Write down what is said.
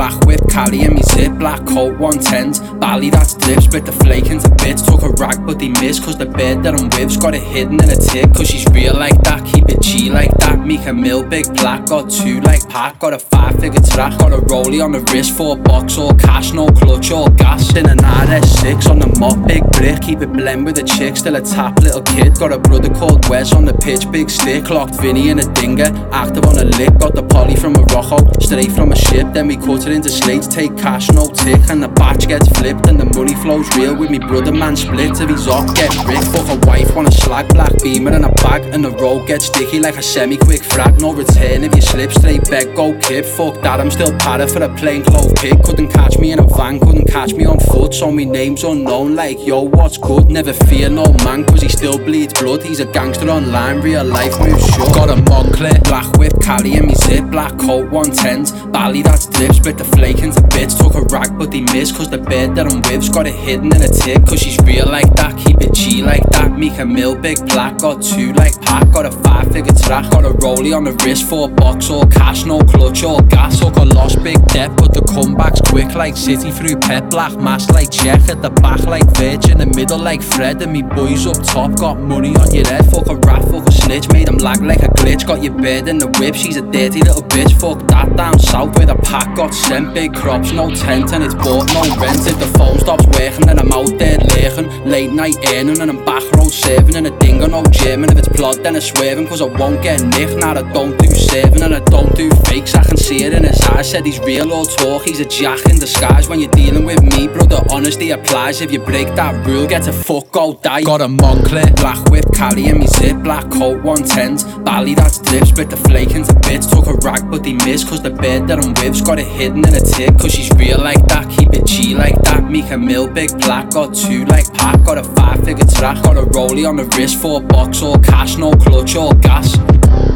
Black whip, Cali in me zip, black coat, 110s. Bally that's drip, split the flake into bits. Took a rag but they missed, cause the bed that I'm with's got it hidden in a tick. Cause she's real like that, keep it G like that. Meek a mill, big black, got two like Pat. Got a 5-figure track, got a rollie on the wrist, 4 bucks, all cash, no clutch, all gas. In an RS6 on the mop, big brick, keep it blend with a chick, still a tap little kid. Got a brother called Wes on the pitch, big stick, locked Vinny in a dinger, active on a lick. Got the poly from Morocco, straight from a ship, then we cut it into slates, take cash, no tick, and the batch gets flipped, and the money flows real with me brother, man split, if he's off, get rich. Fuck a wife, wanna slag, black beamer in a bag, and the road gets sticky like a semi-quick frag, no return if you slip, straight beg, go kid, fuck that, I'm still para for a plain clove pig, couldn't catch me in a van, couldn't catch me on foot, so me name's unknown, like yo, what's good, never fear no man, cause he still bleeds blood, he's a gangster online, real life moves short. Got a Moncler, black whip, Cali in me zip, black coat, 110s, Bally that's drip, split the flake into bits, took a rag but they missed, cause the bed that I'm with's got it hidden in a tick, cause she's real like that, keep it G like that. Meek a mill, big black, got 2 like Pat, got a 5-figure track, got a rollie on the wrist, 4 bucks, all cash, no clutch, all gas. Took a loss, big debt, but the comeback's quick like City through Pep, black mask like Check, at the back like Virgin, in the middle like Fred, and me boys up top, got money on your head, fuck a rat, fuck a snitch, made him lag like a glitch, got your bed in the whip, she's a dirty little bitch, fuck that, down south where the pack got sent, big crops, no tent, and it's bought, no rent, if the phone stops working, then I'm out there lurking, late night earning, and I'm back road serving, in a dingo, no gym, and if it's blood then it's swerving, cause I won't get nicked, now I don't do serving, and I don't do fakes, I can see it in his eyes, said he's real or talk, he's a jack in disguise, when you're dealing with me, brother, honesty applies, if you break that rule, get to fuck, go die. Got a Moncler, black whip, Cali in me zip, black coat, 110s, Bally that's drip, split the flake into bits, took a rag but they missed, cause the bed that I'm with's got it hidden in a tick, cause she's real like that, keep it G like that. Meek a mill, big black, got 2 like Pat, got a 5-figure track, got a rollie on the wrist, 4 bucks, all cash, no clutch, all gas.